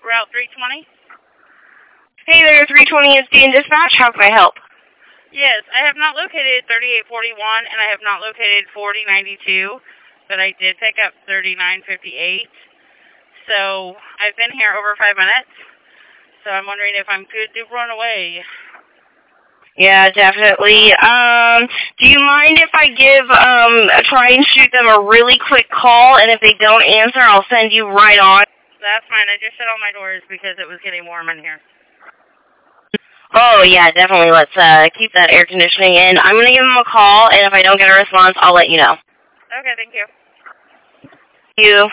Route 320? Hey there, 320 is Dean Dispatch. How can I help? Yes, I have not located 3841, and I have not located 4092, but I did pick up 3958. So I've been here over 5 minutes, so I'm wondering if I'm good to run away. Yeah, definitely. Do you mind if I try and shoot them a really quick call, and if they don't answer, I'll send you right on? That's fine. I just shut all my doors because it was getting warm in here. Oh, yeah, definitely. Let's keep that air conditioning in. I'm going to give them a call, and if I don't get a response, I'll let you know. Okay, thank you. Thank you.